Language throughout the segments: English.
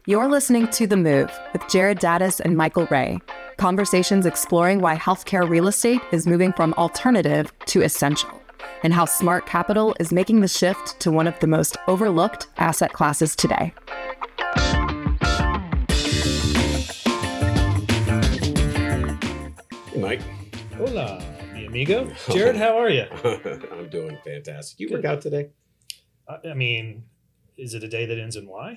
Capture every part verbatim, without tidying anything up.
You're listening to The Move with Jared Daddis and Michael Ray. Conversations exploring why healthcare real estate is moving from alternative to essential, and how smart capital is making the shift to one of the most overlooked asset classes today. Hey, Mike. Hola, mi amigo. Jared, how are you? I'm doing fantastic. You Good. work out today? I I mean, is it a day that ends in Y?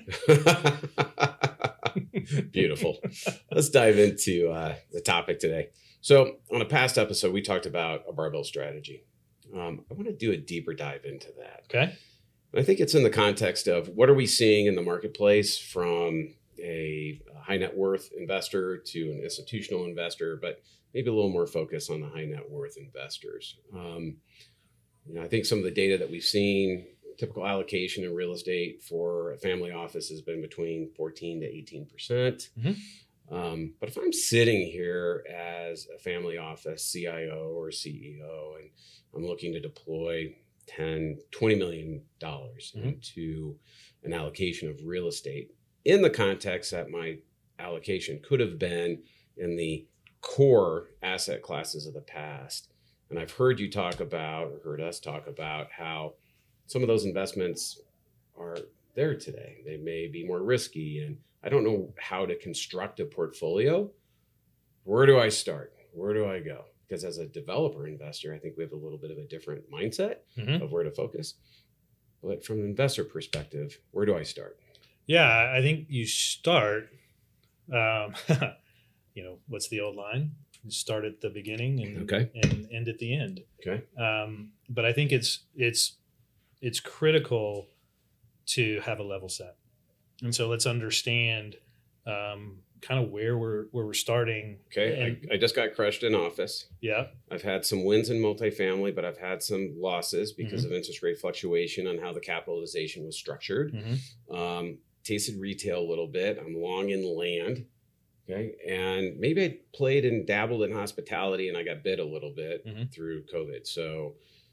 Beautiful. Let's dive into uh, the topic today. So on a past episode, we talked about a barbell strategy. Um, I want to do a deeper dive into that. Okay. I think it's in the context of what are we seeing in the marketplace from a high net worth investor to an institutional investor, but maybe a little more focus on the high net worth investors. Um, you know, I think some of the data that we've seen, typical allocation in real estate for a family office has been between fourteen to eighteen percent. Mm-hmm. Um, but if I'm sitting here as a family office C I O or C E O, and I'm looking to deploy ten, twenty million dollars Mm-hmm. into an allocation of real estate in the context that my allocation could have been in the core asset classes of the past. And I've heard you talk about, or heard us talk about, how some of those investments are there today. They may be more risky, and I don't know how to construct a portfolio. Where do I start? Where do I go? Because as a developer investor, I think we have a little bit of a different mindset Mm-hmm. of where to focus. But from an investor perspective, where do I start? Yeah, I think you start, um, you know, what's the old line? You start at the beginning and, Okay. and end at the end. Okay. Um, but I think it's it's it's critical to have a level set. And so let's understand um, kind of where we're where we're starting. Okay. And, I, I just got crushed in office. yeah. I've had some wins in multifamily, but I've had some losses because Mm-hmm. of interest rate fluctuation on how the capitalization was structured. Mm-hmm. Um, tasted retail a little bit. I'm long in land. Okay. And maybe I played and dabbled in hospitality and I got bit a little bit Mhm. through COVID. So,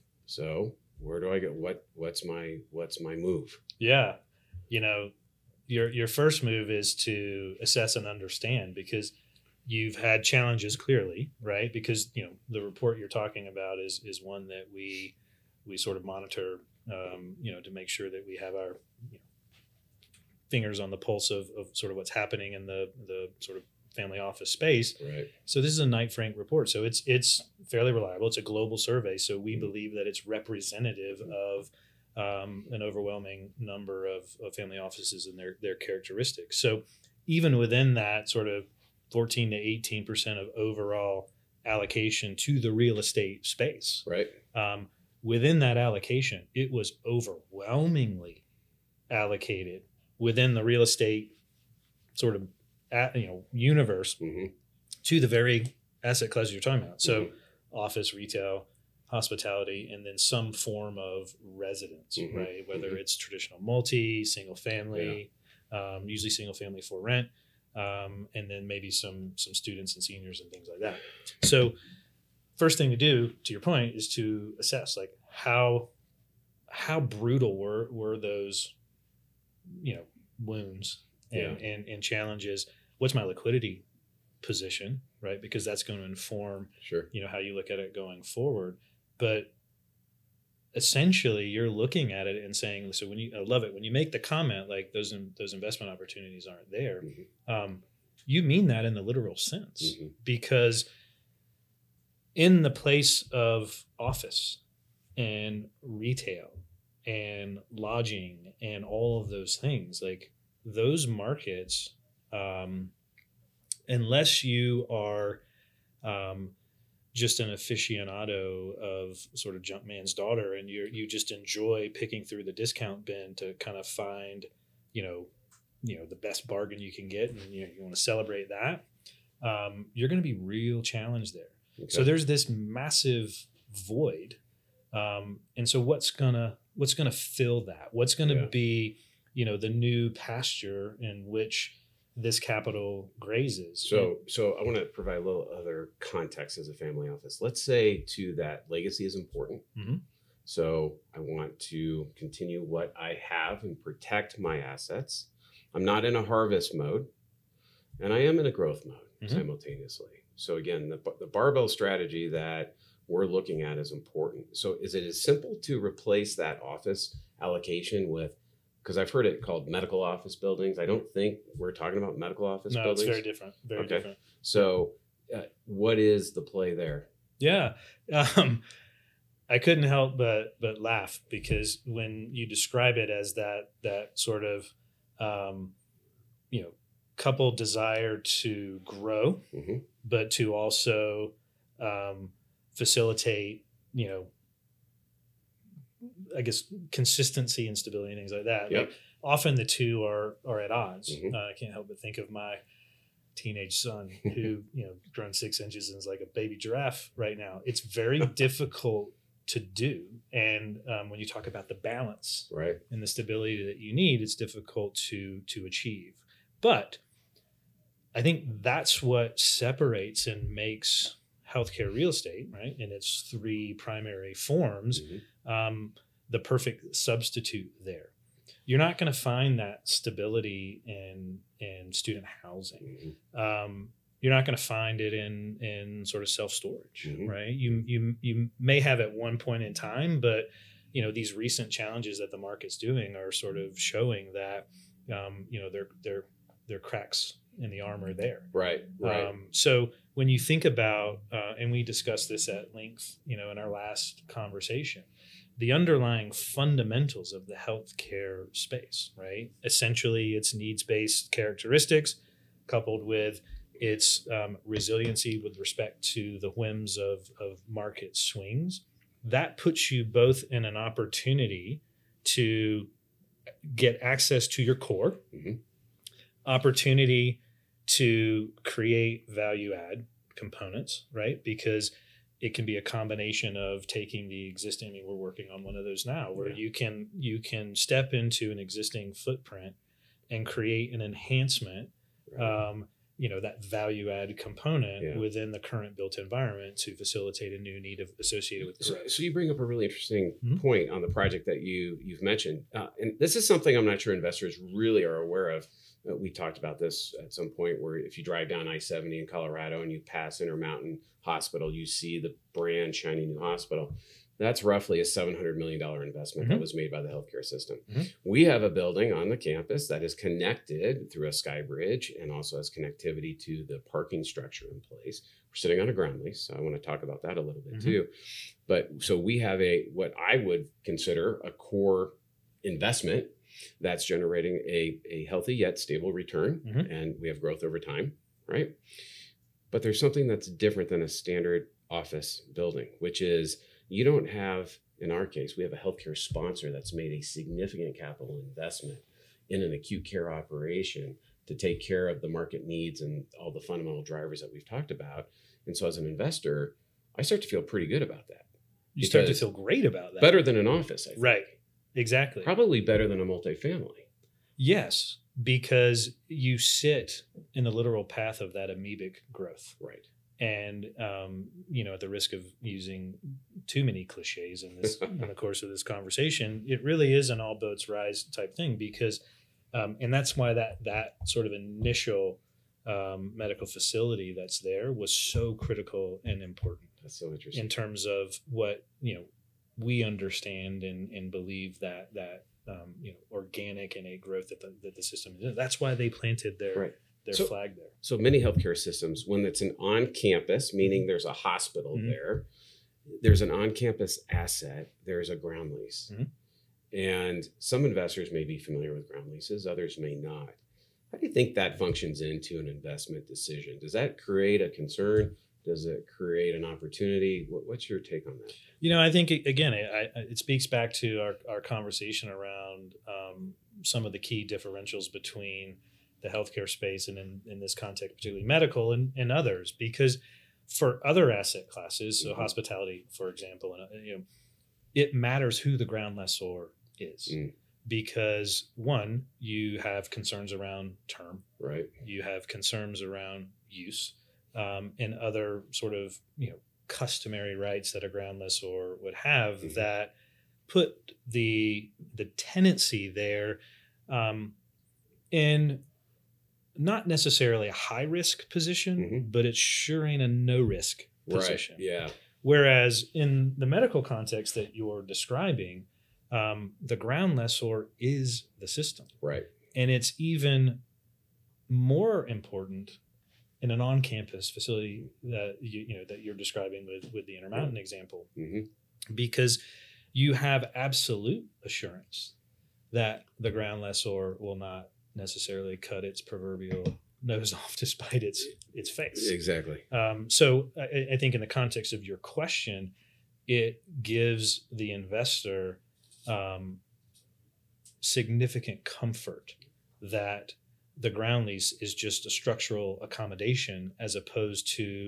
so where do I go? What, what's my, what's my move? Yeah. You know, your your first move is to assess and understand, because you've had challenges clearly, right? Because, you know, the report you're talking about is is one that we we sort of monitor, um, you know, to make sure that we have our you know, fingers on the pulse of, of sort of what's happening in the the sort of family office space. Right. So this is a Knight Frank report. So it's it's fairly reliable. It's a global survey. So we believe that it's representative of um, an overwhelming number of, of family offices and their their characteristics. So even within that sort of fourteen to eighteen percent of overall allocation to the real estate space, Right. um, within that allocation, it was overwhelmingly allocated within the real estate sort of at, you know universe Mm-hmm. to the very asset classes you're talking about. So Mhm. office, retail, hospitality, and then some form of residence, Mhm. right? Whether Mhm. it's traditional multi, single family, um, usually single family for rent, um, and then maybe some some students and seniors and things like that. So first thing to do, to your point, is to assess like how how brutal were were those you know wounds and, Yeah. and and challenges. What's my liquidity position, right? Because that's going to inform Sure. you know how you look at it going forward. But essentially you're looking at it and saying, so when you I love it when you make the comment like those those investment opportunities aren't there, Mhm. um, you mean that in the literal sense. Mhm. Because in the place of office and retail and lodging and all of those things, like those markets, um, unless you are um, just an aficionado of sort of Jumpman's daughter and you you just enjoy picking through the discount bin to kind of find, you know, you know the best bargain you can get, and you know, you want to celebrate that, um, you're going to be real challenged there. Okay. So there's this massive void, um, and so what's gonna what's gonna fill that? What's gonna Yeah. be, you know, the new pasture in which this capital grazes? So, so I want to provide a little other context as a family office. Let's say too that legacy is important. Mhm. So I want to continue what I have and protect my assets. I'm not in a harvest mode, and I am in a growth mode Mhm. simultaneously. So again, the, the barbell strategy that we're looking at is important. So is it as simple to replace that office allocation with, because I've heard it called medical office buildings. I don't think we're talking about medical office No, buildings. it's very different. Very Okay. different. So uh, what is the play there? Yeah. Um, I couldn't help but but laugh because when you describe it as that that sort of um, you know couple desire to grow, Mhm. but to also um, facilitate you know I guess consistency and stability and things like that. Yep. Like often the two are are at odds. Mhm. Uh, I can't help but think of my teenage son who you know grown six inches and is like a baby giraffe right now. It's very difficult to do, and um, when you talk about the balance Right. and the stability that you need, it's difficult to to achieve. But I think that's what separates and makes healthcare real estate, right, in its three primary forms, Mhm. um, the perfect substitute there. You're not going to find that stability in in student housing. Mhm. Um, you're not going to find it in in sort of self storage, Mhm. right? You you you may have at one point in time, but you know these recent challenges that the market's doing are sort of showing that um, you know there there there are cracks in the armor there. Right. Right. Um, so when you think about, uh, and we discussed this at length, you know, in our last conversation, the underlying fundamentals of the healthcare space, right? Essentially, its needs-based characteristics, coupled with its um, resiliency with respect to the whims of, of market swings, that puts you both in an opportunity to get access to your core, Mhm. opportunity to create value add components, right? Because it can be a combination of taking the existing, I mean, we're working on one of those now where Yeah. you can you can step into an existing footprint and create an enhancement, Right. um, you know, that value add component Yeah. within the current built environment to facilitate a new need of, associated with So, growth. so you bring up a really interesting Mhm. point on the project that you you've mentioned, uh, and this is something I'm not sure investors really are aware of. Uh, we talked about this at some point, where if you drive down I seventy in Colorado and you pass Intermountain Hospital, you see the brand shiny new hospital. That's roughly a seven hundred million dollars investment that Mhm. was made by the healthcare system. Mhm. We have a building on the campus that is connected through a sky bridge and also has connectivity to the parking structure in place. We're sitting on a ground lease, so I want to talk about that a little bit Mhm. too. But so we have a what I would consider a core investment that's generating a, a healthy yet stable return, Mhm. and we have growth over time, right? But there's something that's different than a standard office building, which is you don't have, in our case, we have a healthcare sponsor that's made a significant capital investment in an acute care operation to take care of the market needs and all the fundamental drivers that we've talked about. And so as an investor, I start to feel pretty good about that. You start to Because feel great about that. Better than an office, I think. Right. Exactly. Probably better than a multifamily. Yes, because you sit in the literal path of that amoebic growth. Right. And, um, you know, at the risk of using too many cliches in this in the course of this conversation, it really is an all boats rise type thing because, um, and that's why that that sort of initial um, medical facility that's there was so critical and important That's so interesting. in terms of what, you know, we understand and, and believe that that um, you know organic innate growth that the, that the system is. That's why they planted their Right. their So- flag there. So many healthcare systems, when it's an on-campus, meaning there's a hospital Mhm. there, there's an on-campus asset, there's a ground lease. Mhm. And some investors may be familiar with ground leases, others may not. How do you think that functions into an investment decision? Does that create a concern? Does it create an opportunity? What, what's your take on that? You know, I think it, again, it, I, it speaks back to our, our conversation around um, some of the key differentials between the healthcare space and in, in this context, particularly medical and, and others, because for other asset classes, so Mhm. hospitality, for example, and uh, you know, it matters who the ground lessor is, Mm. because one, you have concerns around term, Right. you have concerns around use, um, and other sort of you know customary rights that a ground lessor would have Mhm. that put the the tenancy there um, in not necessarily a high risk position, Mhm. but it sure ain't a no risk position. Right. Yeah. Whereas in the medical context that you're describing, um, the ground lessor is the system. Right. And it's even more important in an on-campus facility that you, you know that you're describing with, with the Intermountain example, hmm because you have absolute assurance that the ground lessor will not necessarily cut its proverbial nose off to spite its its face. Exactly. Um, so I, I think in the context of your question, it gives the investor um, significant comfort that the ground lease is just a structural accommodation as opposed to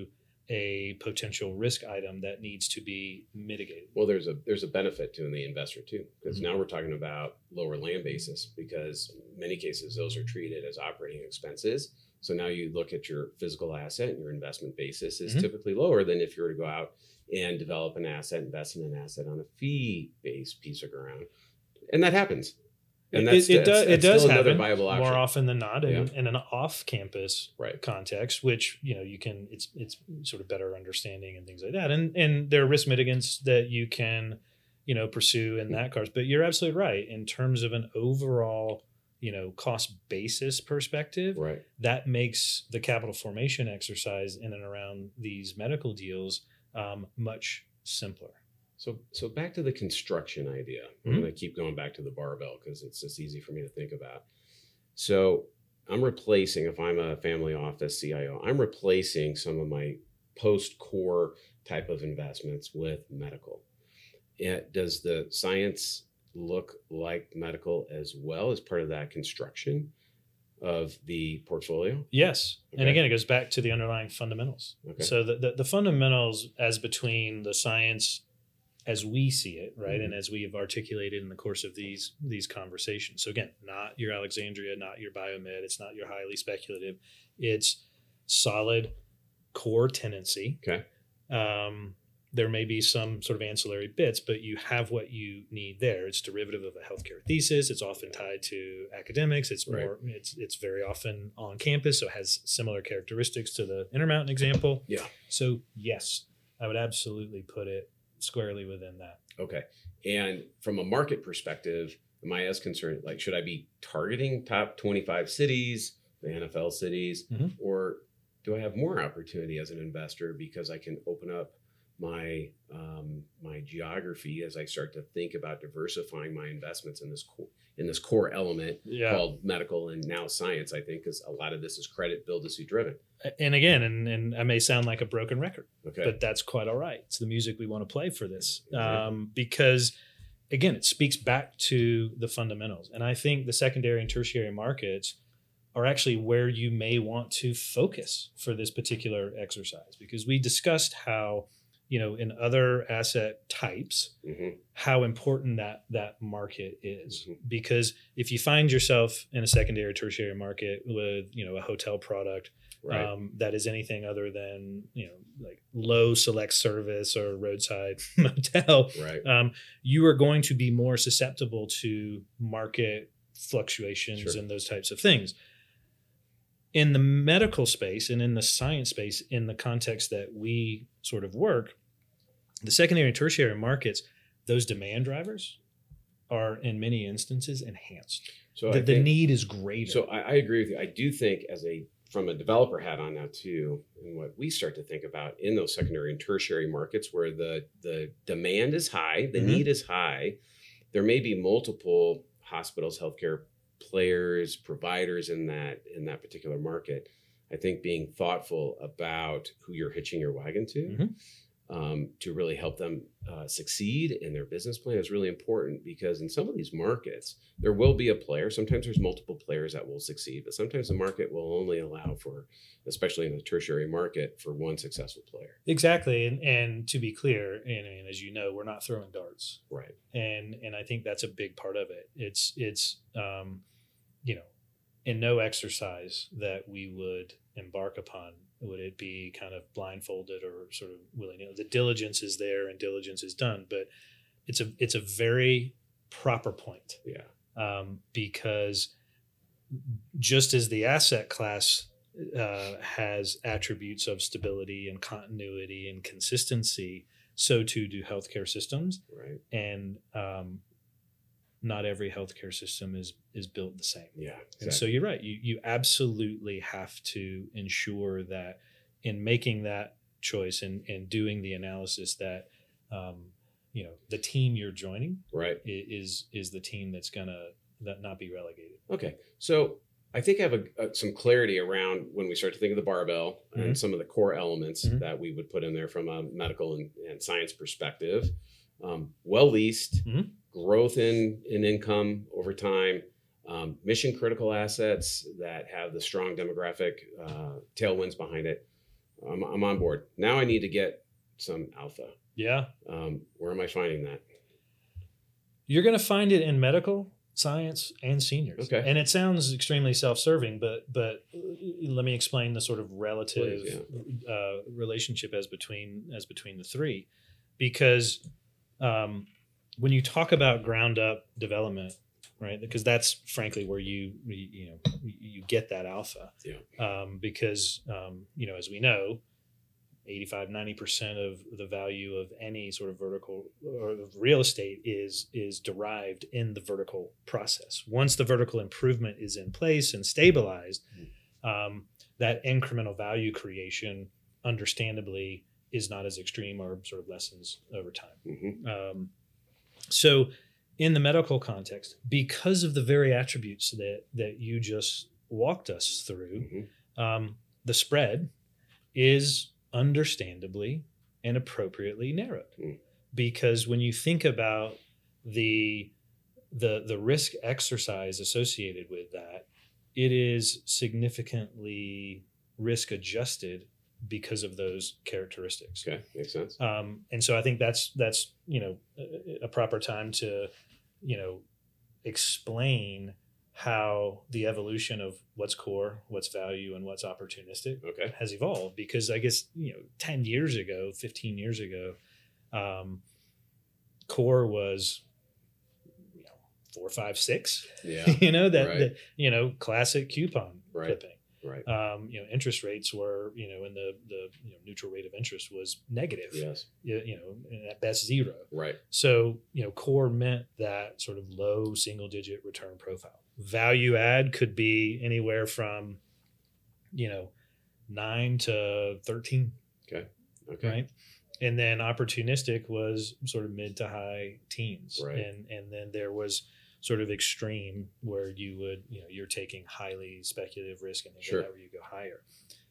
a potential risk item that needs to be mitigated. Well, there's a there's a benefit to the investor too, because Mhm. now we're talking about lower land basis, because in many cases those are treated as operating expenses. So now you look at your physical asset and your investment basis is Mhm. typically lower than if you were to go out and develop an asset, invest in an asset on a fee-based piece of ground. And that happens. And It- that's, it, it, that's, does, it that's does still another happen viable more option. often than not in, Yeah. in an off-campus Right. context, which you know you can it's it's sort of better understanding and things like that, and and there are risk mitigants that you can you know pursue in that case. But you're absolutely right in terms of an overall you know cost basis perspective. Right. That makes the capital formation exercise in and around these medical deals um, much simpler. So, so back to the construction idea. I'm Mhm. going to keep going back to the barbell because it's just easy for me to think about. So, I'm replacing, if I'm a family office C I O, I'm replacing some of my post-core type of investments with medical. It, does the science look like medical as well as part of that construction of the portfolio? Yes. And Okay. again, it goes back to the underlying fundamentals. Okay. So the, the, the fundamentals as between the science as we see it, right, Mhm. and as we have articulated in the course of these these conversations. So again, not your Alexandria, not your biomed, it's not your highly speculative. It's solid core tenancy. Okay. Um, there may be some sort of ancillary bits, but you have what you need there. It's derivative of a healthcare thesis. It's often tied to academics. It's Right. more. It's it's very often on campus, so it has similar characteristics to the Intermountain example. Yeah. So yes, I would absolutely put it squarely within that. Okay. And from a market perspective, am I as concerned, like, should I be targeting top twenty-five cities, the N F L cities, Mhm. or do I have more opportunity as an investor because I can open up my um, my geography as I start to think about diversifying my investments in this core, in this core element Yeah. called medical and now science, I think, because a lot of this is credit build to suit driven. And again, and, and I may sound like a broken record, Okay. but that's quite all right. It's the music we want to play for this, Exactly. um, because again, it speaks back to the fundamentals. And I think the secondary and tertiary markets are actually where you may want to focus for this particular exercise, because we discussed how, you know, in other asset types, hmm how important that that market is. Mhm. Because if you find yourself in a secondary, tertiary market with, you know, a hotel product Right. um, that is anything other than, you know, like low select service or roadside motel, right. um, you are going to be more susceptible to market fluctuations Sure. and those types of things. In the medical space and in the science space, in the context that we sort of work, the secondary and tertiary markets, those demand drivers are in many instances enhanced. So The, I the think, need is greater. So I, I agree with you. I do think, as a from a developer hat on now too, and what we start to think about in those secondary and tertiary markets where the the demand is high, the Mhm. need is high, there may be multiple hospitals, healthcare players, providers in that in that particular market. I think being thoughtful about who you're hitching your wagon to, Mhm. um, to really help them uh, succeed in their business plan is really important, because in some of these markets, there will be a player. Sometimes there's multiple players that will succeed, but sometimes the market will only allow for, especially in the tertiary market, for one successful player. Exactly. And, and to be clear, and, and as you know, we're not throwing darts. Right. And and I think that's a big part of it. It's it's um, you know, in no exercise that we would embark upon would it be kind of blindfolded or sort of willing. You know, the diligence is there and diligence is done, but it's a it's a very proper point, Yeah. um, because just as the asset class uh, has attributes of stability and continuity and consistency, so too do healthcare systems. Right. And um, not every healthcare system is is built the same. Yeah. Exactly. And so you're right. You you absolutely have to ensure that in making that choice and, and doing the analysis that um, you know the team you're joining right is is the team that's gonna that not be relegated. Okay, so I think I have a, a, some clarity around when we start to think of the barbell Mm-hmm. and some of the core elements Mhm. that we would put in there from a medical and, and science perspective. Um, well leased, Mhm. growth in in income over time, um, mission critical assets that have the strong demographic uh, tailwinds behind it. I'm, I'm on board. Now I need to get some alpha. Yeah. Um, where am I finding that? You're going to find it in medical, science, and seniors. Okay. And it sounds extremely self-serving, but but let me explain the sort of relative Please, uh, relationship as between as between the three, because um, when you talk about ground up development, right? Because that's frankly where you you, you know you get that alpha. Yeah. Um, because um, you know, as we know, eighty-five, ninety percent of the value of any sort of vertical or of real estate is is derived in the vertical process. Once the vertical improvement is in place and stabilized, um, that incremental value creation, understandably, is not as extreme or sort of lessens over time. Mm-hmm. Um, so in the medical context, because of the very attributes that that you just walked us through, Mm-hmm. um, the spread is understandably and appropriately narrowed. Mm. Because when you think about the the the risk exercise associated with that, it is significantly risk adjusted because of those characteristics. Okay, makes sense. Um, and so I think that's that's you know a, a proper time to you know explain how the evolution of what's core, what's value, and what's opportunistic Okay. has evolved. Because I guess you know ten years ago, fifteen years ago, um, core was you know four, five, six. Yeah. you know that, Right. that you know classic coupon Right. clipping. Right. Um, you know, interest rates were, you know, in the the you know, neutral rate of interest was negative. Yes. You, you know, and at best zero. Right. So, you know, core meant that sort of low single digit return profile. Value add could be anywhere from, you know, nine to thirteen. Okay. Right. And then opportunistic was sort of mid to high teens. Right. And and then there was sort of extreme where you would, you know, you're taking highly speculative risk and then Sure. whenever you go higher.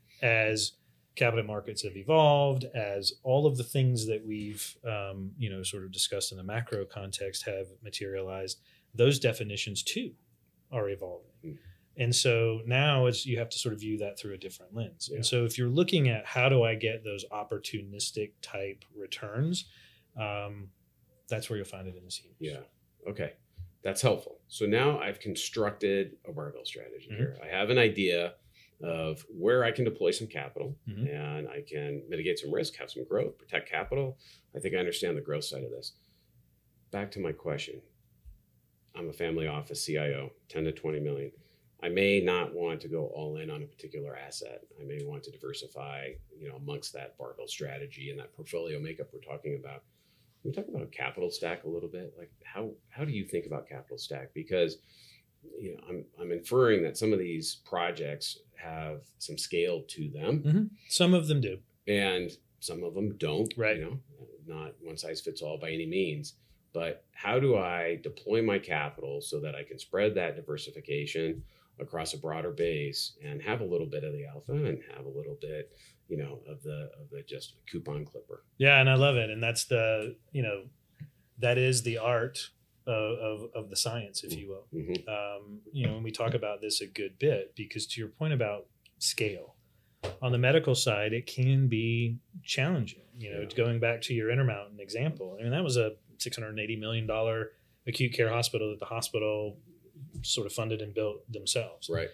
As capital markets have evolved, as all of the things that we've, um, you know, sort of discussed in the macro context have materialized, those definitions too are evolving. Mm. And so now it's, you have to sort of view that through a different lens. Yeah. And so if you're looking at how do I get those opportunistic type returns, um, that's where you'll find it in the seniors. Yeah. Okay. That's helpful. So now I've constructed a barbell strategy Mhm. here. I have an idea of where I can deploy some capital Mhm. and I can mitigate some risk, have some growth, protect capital. I think I understand the growth side of this. Back to my question. I'm a family office C I O, ten to twenty million. I may not want to go all in on a particular asset. I may want to diversify, you know, amongst that barbell strategy and that portfolio makeup we're talking about. Can we talk about a capital stack a little bit? Like how how do you think about capital stack? Because you know, I'm I'm inferring that some of these projects have some scale to them, Mm-hmm. Some of them do. and some of them don't. Right. You know, not one size fits all by any means. But how do I deploy my capital so that I can spread that diversification across a broader base and have a little bit of the alpha and have a little bit, you know, of the of the just coupon clipper? Yeah, and I love it. And that's the, you know, that is the art of, of, of the science, if you will. Mm-hmm. Um, you know, when we talk about this a good bit, because to your point about scale, on the medical side, it can be challenging. You know, Yeah. going back to your Intermountain example, I mean, that was a six hundred eighty million dollars acute care hospital that the hospital sort of funded and built themselves. Right.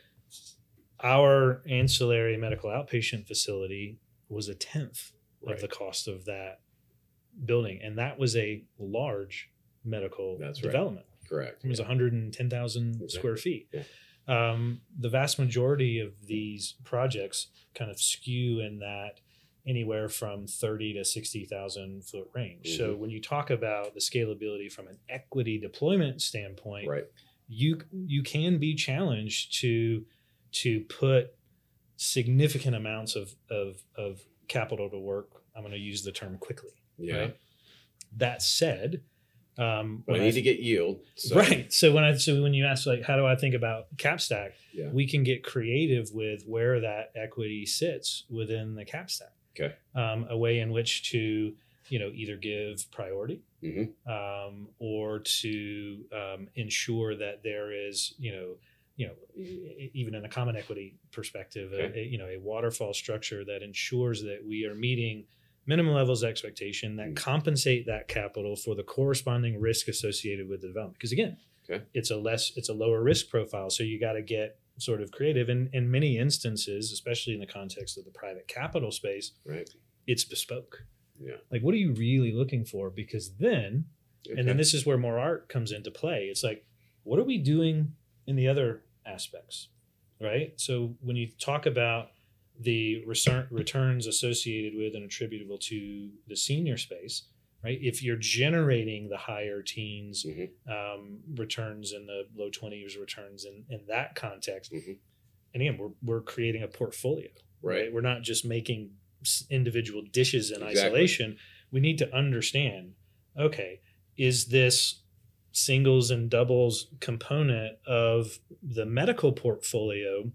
Our ancillary medical outpatient facility was a tenth Right. of the cost of that building. And that was a large medical That's right. development. Correct. It was one hundred ten thousand Exactly. square feet. Yeah. um, the vast majority of these projects kind of skew in that anywhere from thirty to sixty thousand foot range. Mm-hmm. So when you talk about the scalability from an equity deployment standpoint, right. you you can be challenged to to put significant amounts of of, of capital to work. I'm going to use the term quickly. Yeah. Right? That said, um, but I need I, to get yield. So. Right. So when I so when you ask like how do I think about cap stack, yeah. we can get creative with where that equity sits within the cap stack. Okay. Um, a way in which to you know either give priority mm-hmm. um, or to um, ensure that there is you know you know even in a common equity perspective okay. a, a, you know a waterfall structure that ensures that we are meeting minimum levels of expectation that mm-hmm. compensate that capital for the corresponding risk associated with the development. Because again, okay. it's a less it's a lower risk profile, so you got to get sort of creative. And in many instances, especially in the context of the private capital space, right. it's bespoke. Yeah. Like, what are you really looking for? Because then, okay. and then this is where more art comes into play. It's like, what are we doing in the other aspects, right? So when you talk about the return, returns associated with and attributable to the senior space, right? If you're generating the higher teens mm-hmm. um, returns and the low twenties returns in, in that context, mm-hmm. and again, we're we're creating a portfolio, right? right? We're not just making individual dishes in exactly. isolation. We need to understand, okay, is this singles and doubles component of the medical portfolio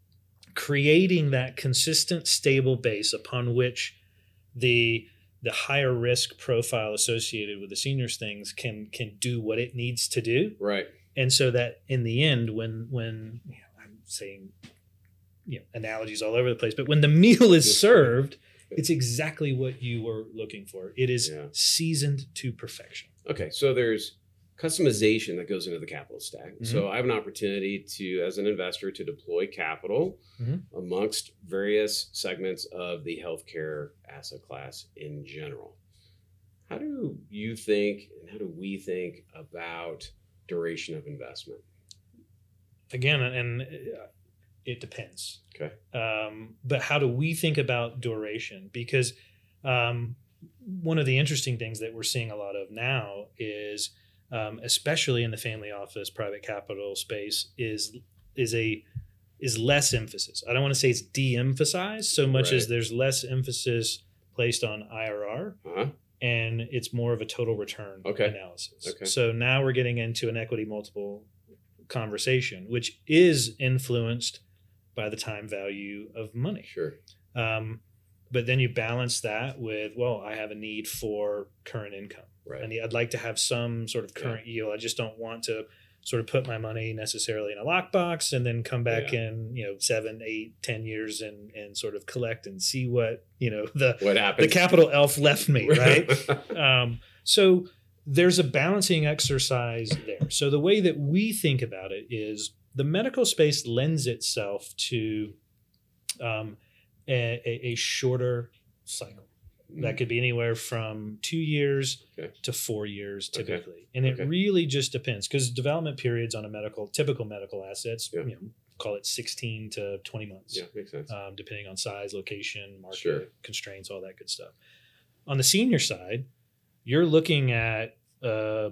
creating that consistent, stable base upon which the the higher risk profile associated with the seniors things can can do what it needs to do. Right. And so that in the end, when when you know, I'm saying you know, analogies all over the place, but when the meal is served, it's exactly what you were looking for. It is yeah. seasoned to perfection. Okay. So there's customization that goes into the capital stack. Mm-hmm. So I have an opportunity to, as an investor, to deploy capital mm-hmm. amongst various segments of the healthcare asset class in general. How do you think, and how do we think about duration of investment? Again, and it depends. Okay. Um, but how do we think about duration? Because um, one of the interesting things that we're seeing a lot of now is Um, especially in the family office, private capital space, is is a is less emphasis. I don't want to say it's de-emphasized so much right. as there's less emphasis placed on I R R, uh-huh. and it's more of a total return okay. analysis. Okay. So now we're getting into an equity multiple conversation, which is influenced by the time value of money. Sure. Um, but then you balance that with, well, I have a need for current income. Right. I need, I'd like to have some sort of current yeah. yield. I just don't want to sort of put my money necessarily in a lockbox and then come back yeah. in, you know, seven, eight, ten years and and sort of collect and see what, you know, the what happens. The capital elf left me, right? um, so there's a balancing exercise there. So the way that we think about it is the medical space lends itself to um, a, a, a shorter cycle. That could be anywhere from two years okay. to four years typically. Okay. And it okay. really just depends because development periods on a medical, typical medical assets, yeah. you know, call it sixteen to twenty months. Yeah, makes sense. Um, depending on size, location, market sure. constraints, all that good stuff. On the senior side, you're looking at a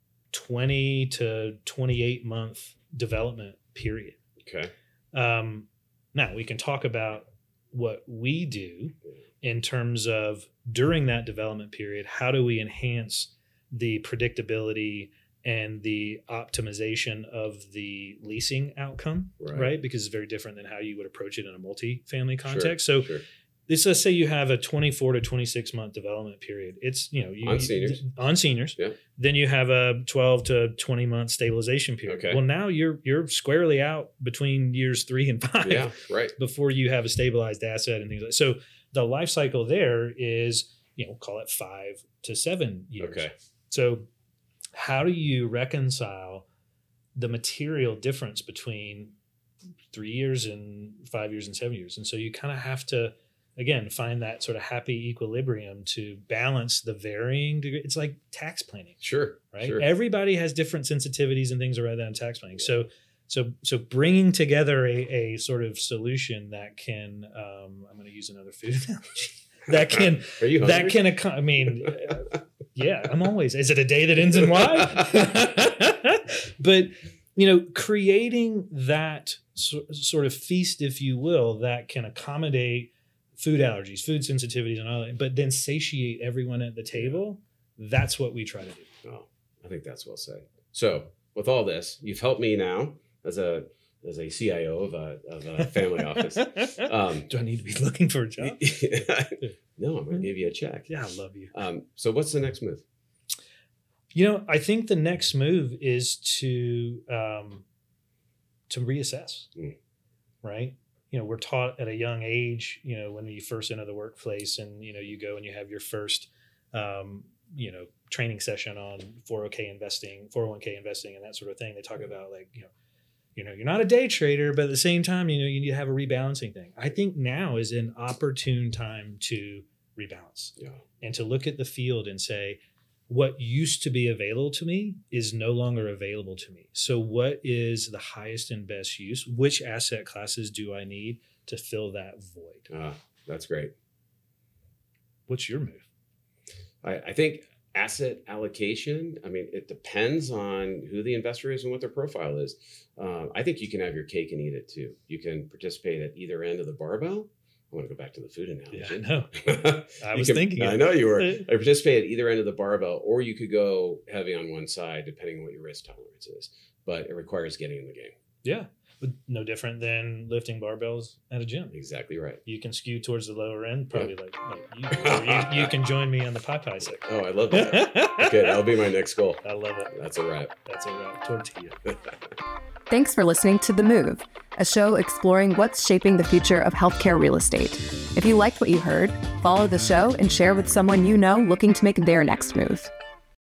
twenty to twenty-eight month development period. Okay. Um, now we can talk about what we do in terms of during that development period, how do we enhance the predictability and the optimization of the leasing outcome, right? right? Because it's very different than how you would approach it in a multifamily context. Sure, so sure. This, let's say you have a twenty-four to twenty-six month development period. It's, you know, you, on seniors, you, on seniors. Yeah. Then you have a twelve to twenty month stabilization period. Okay. Well, now you're, you're squarely out between years three and five yeah, right. before you have a stabilized asset and things like that. So the life cycle there is, you know, call it five to seven years. Okay. So how do you reconcile the material difference between three years and five years and seven years? And so you kind of have to, again, find that sort of happy equilibrium to balance the varying degree. It's like tax planning. Sure. Right. Sure. Everybody has different sensitivities and things around that in tax planning. Yeah. So, So, so bringing together a, a sort of solution that can, um, I'm going to use another food analogy, that can, Are you that hungry? can, I mean, uh, yeah, I'm always, is it a day that ends in Y? But, you know, creating that so, sort of feast, if you will, that can accommodate food allergies, food sensitivities and all that, but then satiate everyone at the table. That's what we try to do. Oh, I think that's well said. So with all this, you've helped me now as a as a C I O of a of a family office. Um, Do I need to be looking for a job? No, I'm going to give you a check. Yeah, I love you. Um, so what's the next move? You know, I think the next move is to um, to reassess, Mm. right? You know, we're taught at a young age, you know, when you first enter the workplace and, you know, you go and you have your first, um, you know, training session on four oh K investing, four oh one K investing and that sort of thing. They talk about like, you know, you know, you're not a day trader, but at the same time, you know, you need to have a rebalancing thing. I think now is an opportune time to rebalance Yeah. and to look at the field and say, what used to be available to me is no longer available to me. So what is the highest and best use? Which asset classes do I need to fill that void? Ah, that's great. What's your move? I, I think asset allocation, I mean, it depends on who the investor is and what their profile is. Uh, I think you can have your cake and eat it too. You can participate at either end of the barbell. I want to go back to the food analogy. Yeah, I know. I You was can- thinking I it. know you were. I participate at either end of the barbell, or you could go heavy on one side, depending on what your risk tolerance is. But it requires getting in the game. Yeah, but no different than lifting barbells at a gym. Exactly right. You can skew towards the lower end, probably like, like you, or you. You can join me on the Popeye section. Oh, I love that. Okay, that'll be my next goal. I love it. That's a wrap. That's a wrap. Tortilla. Thanks for listening to The Move, a show exploring what's shaping the future of healthcare real estate. If you liked what you heard, follow the show and share with someone you know looking to make their next move.